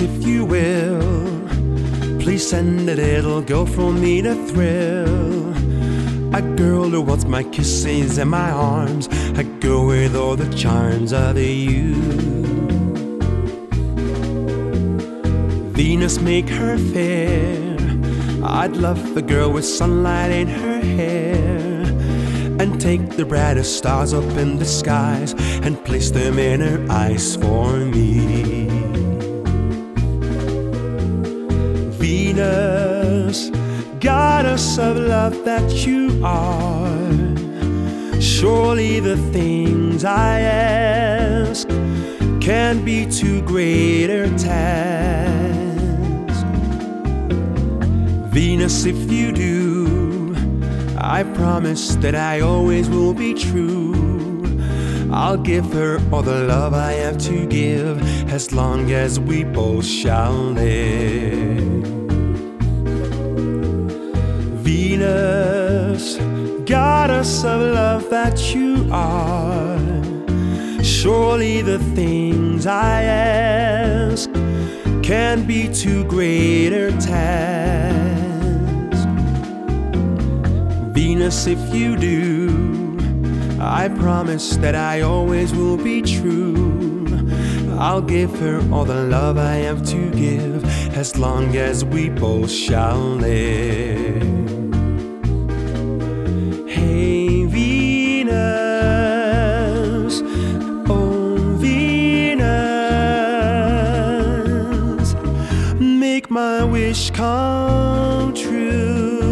if you will, please send it, it'll go from me to thrill. A girl who wants my kisses and my arms, a girl with all the charms of you. Venus, make her fair. I'd love a girl with sunlight in her hair, and take the brightest stars up in the skies and place them in her eyes for me. Venus, goddess of love that you are, surely the things I ask can't be too great a task. Venus, if you do, I promise that I always will be true. I'll give her all the love I have to give, as long as we both shall live. Venus, goddess of love that you are, surely the things I ask can't be too great a task. Venus, if you do, I promise that I always will be true. I'll give her all the love I have to give, as long as we both shall live. Hey Venus, oh Venus, make my wish come true.